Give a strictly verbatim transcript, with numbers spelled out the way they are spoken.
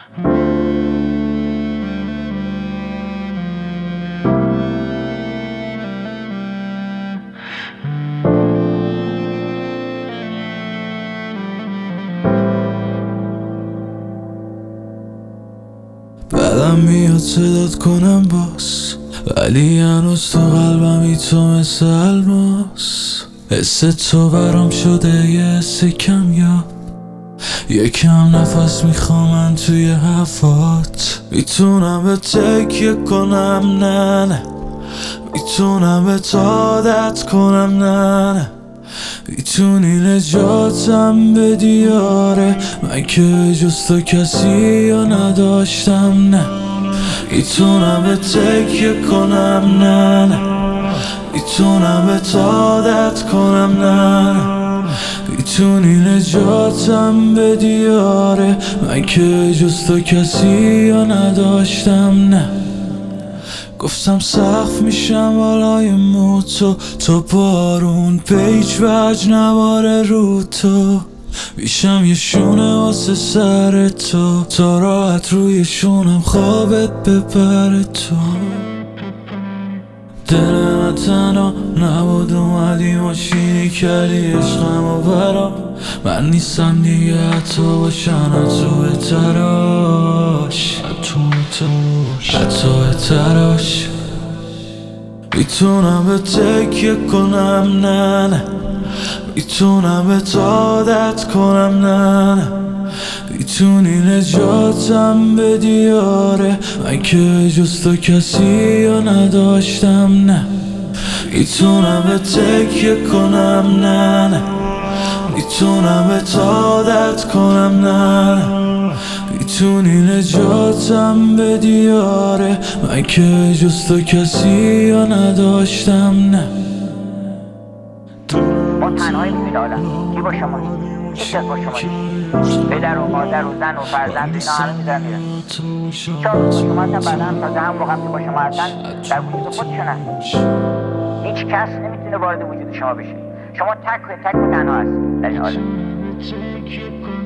بدم میاد صدات کنم باز، ولی هنوز تو قلبمی تو مثل الماس. حس تو برام شده یه حس کمیاب، یکم نفس میخوام من توی هفات. میتونم به تکیه کنم نه نه، میتونم به عادت کنم نه نه. میتونی نجاتم بدی آره، من که جز تو کسی یا نداشتم نه. میتونم به تکیه کنم نه نه، میتونم به عادت کنم نه نه. میتونی نجاتم بدی آره، من که جز تو کسی یا نداشتم نه. گفتم سقف میشم بالای مو تو، تو بارون پیچ وج نواره رو تو. میشم یه شونه واسه سر تو، تا راحت روی شونم خوابت ببره تو. دل من تنها نبود، اومدی ماشینی کردی عشقم و برام. من نیستم دیگه حتی باشن تو بتراش، حتی بتراش. میتونم به تکیه کنم نه نه، میتونم به عادت کنم نه نه. میتونی نجاتم بدی آره، من که جز تو کسی یا نداشتم نه. میتونم به تکیه کنم نه نه، میتونم به عادت کنم نه نه. میتونی نجاتم بدی آره، من که جز تو کسی یا نداشتم نه. ما تنهایی میبینه آدم کی با شما؟ کی با شما؟ پدر و مادر و زن و فرزند اینا همه میدارن میرن. شاید با شما هستن بعدا هم تازه هم موقع که با شما هستن در وجود خودشون هستن. هیچ کس نمیتونه وارد وجود شما بشه. شما تک و تک و تنها هست در این عالم.